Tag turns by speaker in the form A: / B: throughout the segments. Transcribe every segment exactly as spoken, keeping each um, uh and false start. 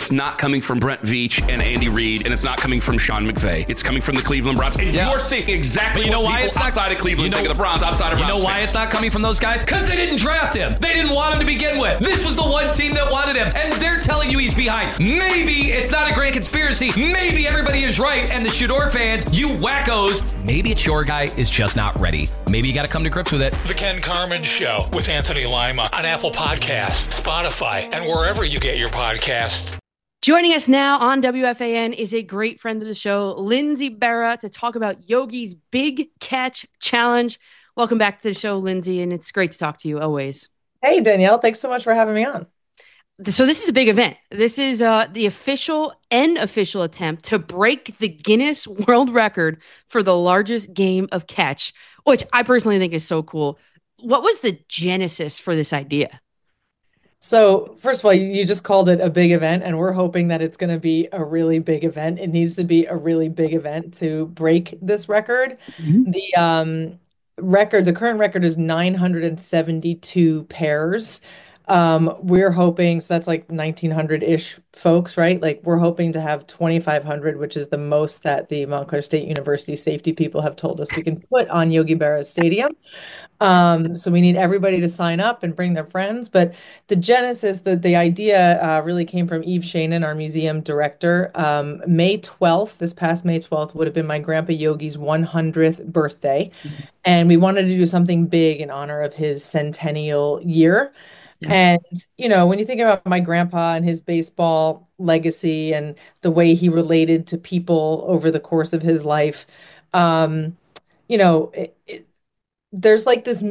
A: it's not coming from Brent Veach and Andy Reid, and it's not coming from Sean McVay. It's coming from the Cleveland Browns. And yeah. you're seeing exactly but you know what why people it's not, outside of Cleveland you know, think of the Browns, outside of
B: You
A: Browns
B: know why
A: fans.
B: it's not coming from those guys? Because they didn't draft him. They didn't want him to begin with. This was the one team that wanted him, and they're telling you he's behind. Maybe it's not a grand conspiracy. Maybe everybody is right, and the Shador fans, you wackos, maybe it's your guy is just not ready. Maybe you got to come to grips with it.
C: The Ken Carman Show with Anthony Lima on Apple Podcasts, Spotify, and wherever you get your podcasts.
D: Joining us now on W F A N is a great friend of the show, Lindsay Berra, to talk about Yogi's Big Catch Challenge. Welcome back to the show, Lindsay, and it's great to talk to you always.
E: Hey, Danielle. Thanks so much for having me on.
D: So this is a big event. This is uh, the official and official attempt to break the Guinness World Record for the largest game of catch, which I personally think is so cool. What was the genesis for this idea?
E: So first of all, you just called it a big event, and we're hoping that it's going to be a really big event. It needs to be a really big event to break this record. Mm-hmm. The um, record, the current record is nine hundred seventy-two pairs. Um, we're hoping, so that's like nineteen hundred-ish folks, right? Like we're hoping to have twenty-five hundred, which is the most that the Montclair State University safety people have told us we can put on Yogi Berra Stadium. Um, so we need everybody to sign up and bring their friends. But the genesis, the, the idea uh, really came from Eve Shanin, our museum director. Um, May twelfth, this past May twelfth, would have been my grandpa Yogi's one hundredth birthday. Mm-hmm. And we wanted to do something big in honor of his centennial year. Yeah. And, you know, when you think about my grandpa and his baseball legacy and the way he related to people over the course of his life, um, you know, it, it, there's like this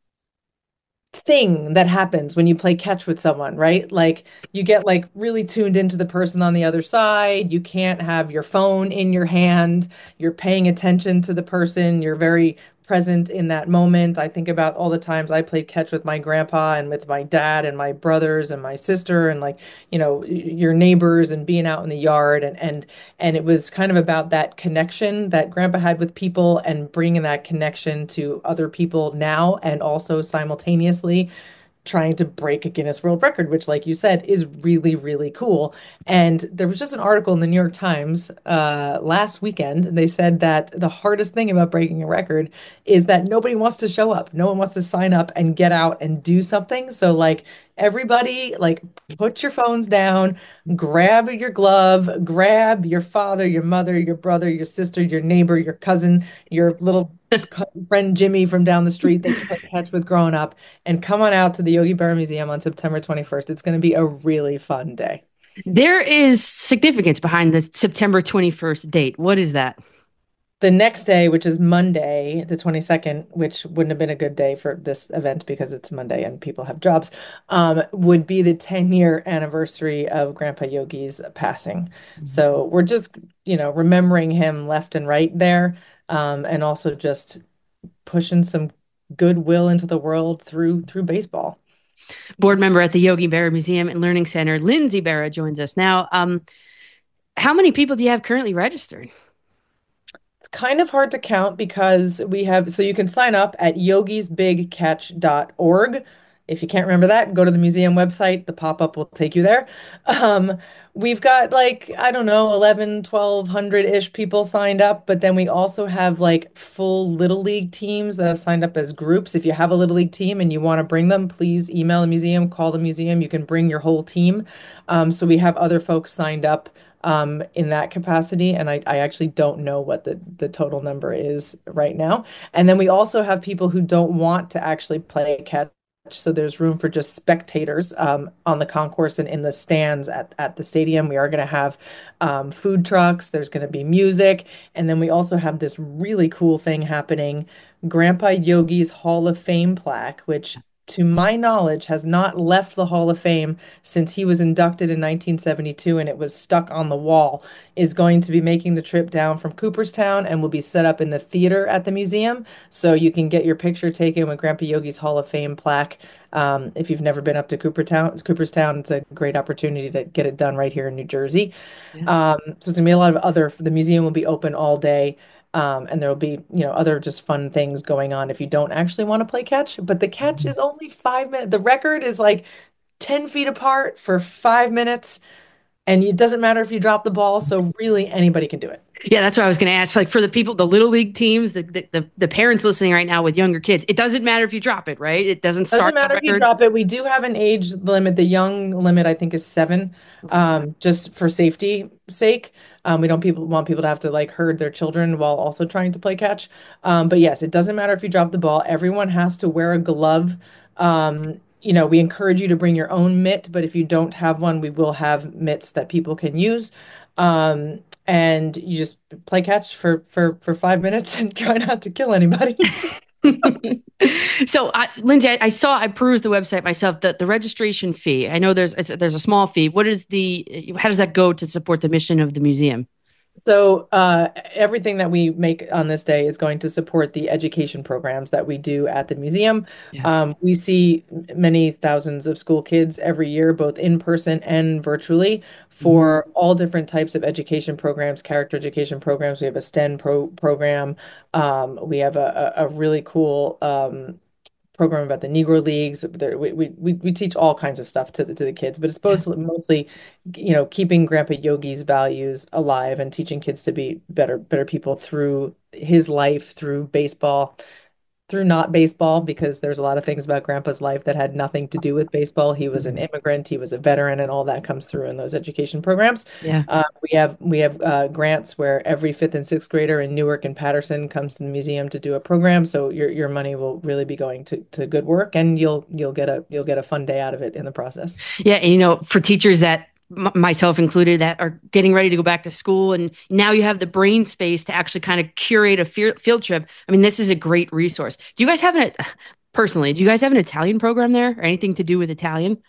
E: thing that happens when you play catch with someone, right? Like you get like really tuned into the person on the other side. You can't have your phone in your hand. You're paying attention to the person. You're very present in that moment. I think about all the times I played catch with my grandpa and with my dad and my brothers and my sister and like, you know, your neighbors and being out in the yard. And, and, and it was kind of about that connection that grandpa had with people and bringing that connection to other people now and also simultaneously trying to break a Guinness World Record, which, like you said, is really, really cool. And there was just an article in the New York Times uh, last weekend. They said that the hardest thing about breaking a record is that nobody wants to show up. No one wants to sign up and get out and do something. So, like, everybody, like, put your phones down, grab your glove, grab your father, your mother, your brother, your sister, your neighbor, your cousin, your little friend Jimmy from down the street that you play catch with growing up, and come on out to the Yogi Berra Museum on September twenty-first. It's going to be a really fun day.
D: There is significance behind the September twenty-first date. What is that?
E: The next day, which is Monday, the twenty-second, which wouldn't have been a good day for this event because it's Monday and people have jobs, um, would be the ten-year anniversary of Grandpa Yogi's passing. Mm-hmm. So we're just, you know, remembering him left and right there, um, and also just pushing some goodwill into the world through through baseball.
D: Board member at the Yogi Berra Museum and Learning Center, Lindsay Berra, joins us now. Um, how many people do you have currently registered?
E: It's kind of hard to count because we have, so you can sign up at yogis big catch dot org. If you can't remember that, go to the museum website. The pop-up will take you there. Um, we've got like, I don't know, eleven, twelve hundred-ish people signed up. But then we also have like full Little League teams that have signed up as groups. If you have a Little League team and you want to bring them, please email the museum, call the museum. You can bring your whole team. Um, so we have other folks signed up um, in that capacity. And I, I actually don't know what the, the total number is right now. And then we also have people who don't want to actually play catch. So there's room for just spectators um, on the concourse and in the stands at, at the stadium. We are going to have um, food trucks. There's going to be music. And then we also have this really cool thing happening, Grandpa Yogi's Hall of Fame plaque, which to my knowledge has not left the Hall of Fame since he was inducted in nineteen seventy-two and it was stuck on the wall, is going to be making the trip down from Cooperstown and will be set up in the theater at the museum. So you can get your picture taken with Grandpa Yogi's Hall of Fame plaque. Um, if you've never been up to Cooperstown, Cooperstown, it's a great opportunity to get it done right here in New Jersey. Yeah. Um, so it's gonna be a lot of other, the museum will be open all day. Um, and there will be, you know, other just fun things going on if you don't actually want to play catch. But the catch is only five minutes. The record is like ten feet apart for five minutes. And it doesn't matter if you drop the ball. So really anybody can do it.
D: Yeah, that's what I was going to ask. Like for the people, the little league teams, the, the the the parents listening right now with younger kids, it doesn't matter if you drop it, right? It doesn't start
E: Doesn't
D: the
E: matter if you
D: record.
E: drop it. We do have an age limit. The young limit, I think, is seven, um, just for safety sake. Um, we don't people want people to have to like herd their children while also trying to play catch. Um, but yes, it doesn't matter if you drop the ball. Everyone has to wear a glove. Um, you know, we encourage you to bring your own mitt, but if you don't have one, we will have mitts that people can use. Um, and you just play catch for for for five minutes and try not to kill anybody.
D: So, I, Lindsay, I, I saw, I perused the website myself. The the registration fee. I know there's it's, there's a small fee. What is the? How does that go to support the mission of the museum?
E: So uh, everything that we make on this day is going to support the education programs that we do at the museum.
D: Yeah.
E: Um, we see many thousands of school kids every year, both in person and virtually, for mm-hmm. all different types of education programs, character education programs. We have a STEM pro program. Um, we have a, a, a really cool um, program about the Negro Leagues. There, we, we we teach all kinds of stuff to the to the kids, but it's supposed to mostly, you know, keeping Grandpa Yogi's values alive and teaching kids to be better better people through his life, through baseball, through not baseball, because there's a lot of things about Grandpa's life that had nothing to do with baseball. He was an immigrant, he was a veteran, and all that comes through in those education programs.
D: Yeah.
E: Uh, we have we have uh, grants where every fifth and sixth grader in Newark and Patterson comes to the museum to do a program. So your your money will really be going to, to good work, and you'll you'll get a you'll get a fun day out of it in the process.
D: Yeah, and you know, for teachers that myself included that are getting ready to go back to school, and now you have the brain space to actually kind of curate a field trip. I mean, this is a great resource. Do you guys have an personally do you guys have an Italian program there, or anything to do with Italian?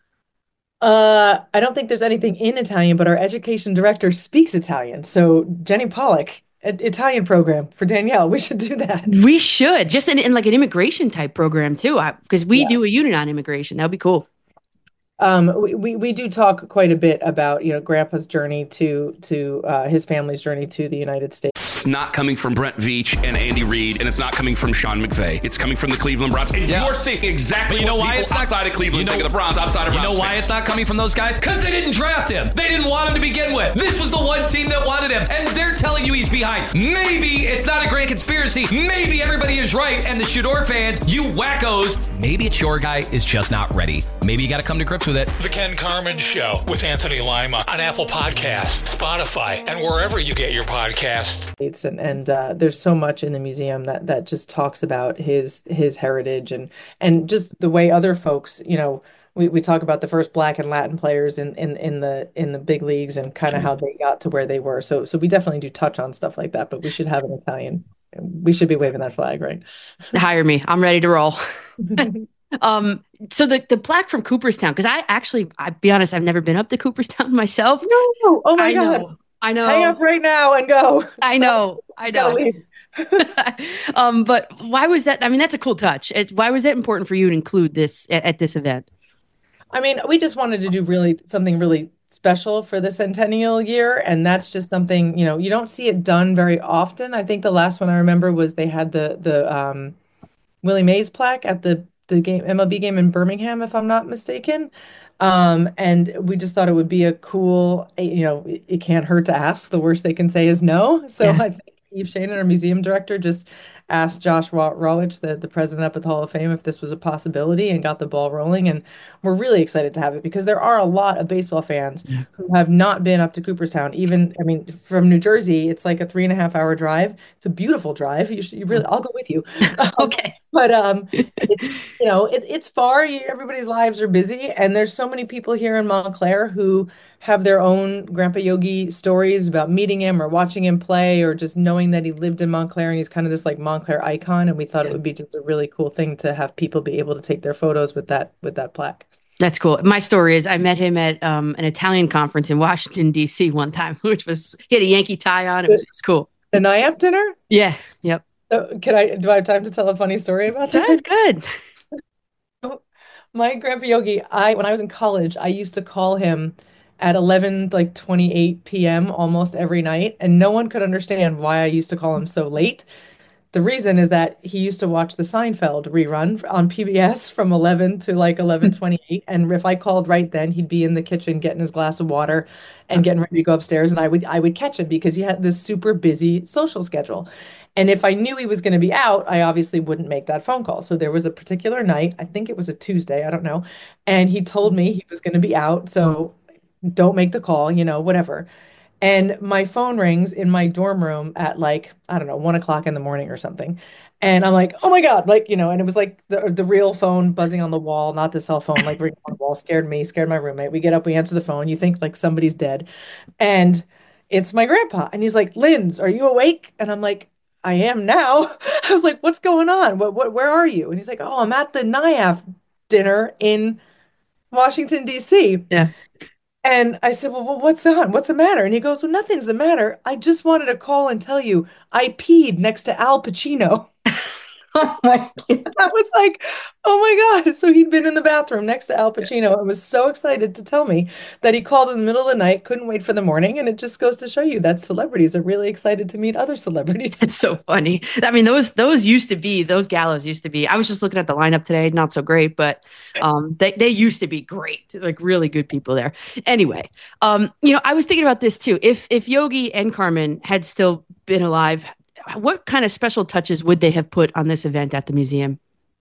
E: uh I don't think there's anything in Italian, but our education director speaks Italian, so Jenny Pollock, a- Italian program for Danielle. We should do that.
D: We should, just in, in like an immigration type program too, because we
E: Yeah.
D: do a unit on immigration. That would be cool.
E: Um, we, we we do talk quite a bit about, you know, Grandpa's journey to to uh, his family's journey to the United States.
A: It's not coming from Brent Veach and Andy Reid, and it's not coming from Sean McVay. It's coming from the Cleveland Browns. And
B: Yeah.
A: you're seeing exactly
B: But you know
A: what
B: why
A: people
B: it's not-
A: outside of Cleveland
B: you know-
A: think of the Browns, outside of
B: You
A: Browns
B: know why
A: fans.
B: it's not coming from those guys? Because they didn't draft him. They didn't want him to begin with. This was the one team that wanted him, and they're telling you he's behind. Maybe it's not a grand conspiracy. Maybe everybody is right, and the Shador fans, you wackos, maybe it's your guy is just not ready. Maybe you got to come to grips with it.
C: The Ken Carman Show with Anthony Lima on Apple Podcasts, Spotify, and wherever you get your podcasts.
E: And and uh, there's so much in the museum that that just talks about his his heritage, and and just the way other folks, you know, we, we talk about the first Black and Latin players in in in the in the big leagues, and kind of how they got to where they were. So so we definitely do touch on stuff like that, but we should have an Italian. We should be waving that flag, right?
D: Hire me. I'm ready to roll. Um, so the, the plaque from Cooperstown, because I actually, I'll be honest, I've never been up to Cooperstown myself.
E: No, oh my
D: I
E: God.
D: know, I know.
E: Hang up right now and go.
D: I know, I know. um, but why was that? I mean, that's a cool touch. It, why was it important for you to include this at, at this event?
E: I mean, we just wanted to do really something really special for the centennial year, and that's just something, you know, you don't see it done very often. I think the last one I remember was they had the the um, Willie Mays plaque at the the game M L B game in Birmingham, if I'm not mistaken. Um, and we just thought it would be a cool, you know, it, it can't hurt to ask. The worst they can say is no. So
D: Yeah.
E: I think Eve Shannon, our museum director, just asked Josh Raw- Rawitch, the, the president up at the Hall of Fame, if this was a possibility, and got the ball rolling. And we're really excited to have it, because there are a lot of baseball fans who have not been up to Cooperstown. Even, I mean, from New Jersey, it's like a three and a half hour drive. It's a beautiful drive. You should, you really, I'll go with you. Um,
D: Okay.
E: But um, it's, you know, it, it's far. You, everybody's lives are busy, and there's so many people here in Montclair who have their own Grandpa Yogi stories about meeting him or watching him play, or just knowing that he lived in Montclair, and he's kind of this like Montclair icon. And we thought it would be just a really cool thing to have people be able to take their photos with that with that plaque.
D: That's cool. My story is I met him at um, an Italian conference in Washington, D C one time, which was, he had a Yankee tie on. It was, it was cool.
E: The N I A F dinner?
D: Yeah. Yep.
E: So can I, do I have time to tell a funny story about that?
D: Good. Good.
E: My Grandpa Yogi, I when I was in college, I used to call him at eleven, like twenty-eight p m almost every night, and no one could understand why I used to call him so late. the reason is that he used to watch the Seinfeld rerun on P B S from eleven to like eleven twenty-eight. And if I called right then, he'd be in the kitchen getting his glass of water and getting ready to go upstairs. And I would I would catch him because he had this super busy social schedule. And if I knew he was going to be out, I obviously wouldn't make that phone call. So there was a particular night, I think it was a Tuesday, I don't know. And he told me he was going to be out. So don't make the call, you know, whatever. And my phone rings in my dorm room at like, I don't know, one o'clock in the morning or something. And I'm like, oh my God, like, you know, and it was like the, the real phone buzzing on the wall, not the cell phone, like ringing on the wall, scared me, scared my roommate. We get up, we answer the phone. You think like somebody's dead. And it's my grandpa. And he's like, Linz, are you awake? And I'm like, I am now. I was like, what's going on? What, what, where are you? And he's like, oh, I'm at the N I A F dinner in Washington, D C.
D: Yeah.
E: And I said, well, well, what's on? What's the matter? And he goes, well, nothing's the matter. I just wanted to call and tell you I peed next to Al Pacino.
D: Oh my God.
E: I was like, oh my God. So he'd been in the bathroom next to Al Pacino and was so excited to tell me that he called in the middle of the night, couldn't wait for the morning. And it just goes to show you that celebrities are really excited to meet other celebrities.
D: It's so funny. I mean, those those used to be, those galas used to be, I was just looking at the lineup today, not so great, but um, they, they used to be great, like really good people there. Anyway, um, you know, I was thinking about this too. If if Yogi and Carmen had still been alive, what kind of special touches would they have put on this event at the museum?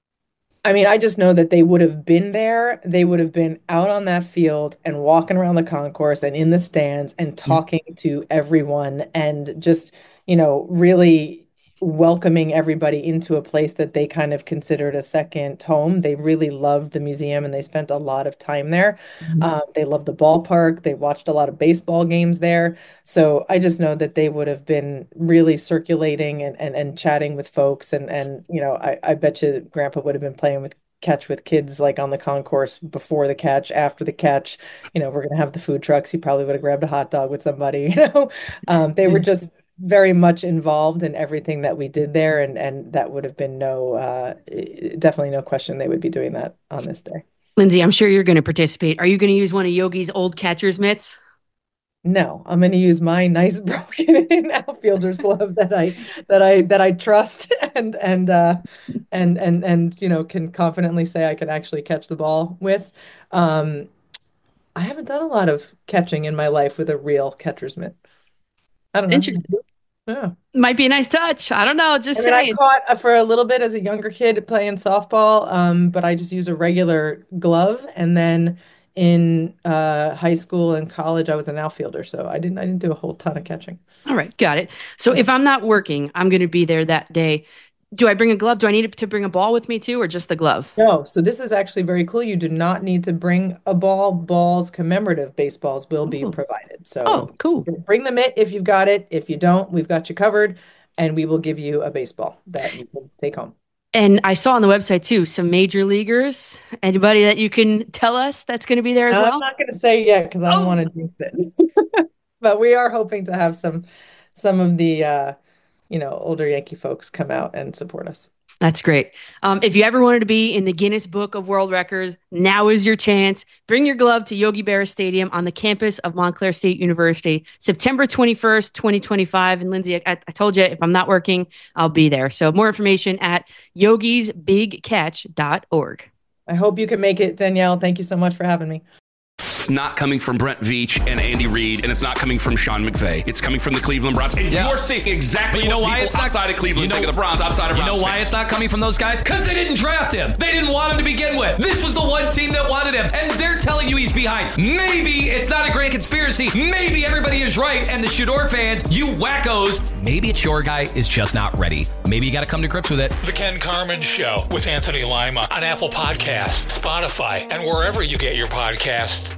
E: I mean, I just know that they would have been there. They would have been out on that field and walking around the concourse and in the stands and talking mm-hmm. to everyone and just, you know, really welcoming everybody into a place that they kind of considered a second home. They really loved the museum and they spent a lot of time there. Mm-hmm. Um, they loved the ballpark. They watched a lot of baseball games there. So I just know that they would have been really circulating and, and, and chatting with folks. And, and you know, I, I bet you Grandpa would have been playing with catch with kids like on the concourse before the catch, after the catch. You know, we're going to have the food trucks. He probably would have grabbed a hot dog with somebody, you know. Um, they were just very much involved in everything that we did there, and and that would have been no uh definitely no question they would be doing that on this day.
D: Lindsay, I'm sure you're going to participate. Are you going to use one of Yogi's old catcher's mitts?
E: No, I'm going to use my nice broken in outfielder's glove that I that I that I trust and and uh and and and you know can confidently say I can actually catch the ball with. um I haven't done a lot of catching in my life with a real catcher's mitt. I don't know.
D: Interesting. Yeah. Might be a nice touch. I don't know. Just
E: I mean,
D: saying.
E: I caught for a little bit as a younger kid playing softball, um, but I just used a regular glove. And then in uh, high school and college, I was an outfielder, so I didn't. I didn't do a whole ton of catching.
D: All right, got it. So if I'm not working, I'm going to be there that day. Do I bring a glove? Do I need to bring a ball with me too, or just the glove?
E: No. So this is actually very cool. You do not need to bring a ball. Balls, commemorative baseballs will be
D: Oh.
E: provided. So
D: Oh, cool.
E: bring the mitt if you've got it. If you don't, we've got you covered, and we will give you a baseball that you can take home.
D: And I saw on the website too, some major leaguers. Anybody that you can tell us that's going to be there as
E: No,
D: well?
E: I'm not going to say yet because I don't
D: Oh.
E: want to jinx it. But we are hoping to have some some of the uh, you know older Yankee folks come out and support us.
D: That's great. Um, if you ever wanted to be in the Guinness Book of World Records, now is your chance. Bring your glove to Yogi Berra Stadium on the campus of Montclair State University, September twenty-first, twenty twenty-five. And Lindsay, I, I told you, if I'm not working, I'll be there. So more information at yogis big catch dot org.
E: I hope you can make it, Danielle. Thank you so much for having me.
A: It's not coming from Brent Veach and Andy Reid, and it's not coming from Sean McVay. It's coming from the Cleveland Browns. And
B: Yeah.
A: you're seeing exactly
B: But you know
A: what
B: why
A: people
B: it's not-
A: outside of Cleveland
B: you know-
A: think of the Browns, outside of
B: You
A: Browns
B: know why
A: fans.
B: it's not coming from those guys? Because they didn't draft him. They didn't want him to begin with. This was the one team that wanted him, and they're telling you he's behind. Maybe it's not a grand conspiracy. Maybe everybody is right, and the Shador fans, you wackos, maybe it's your guy is just not ready. Maybe you got to come to grips with it.
C: The Ken Carman Show with Anthony Lima on Apple Podcasts, Spotify, and wherever you get your podcasts.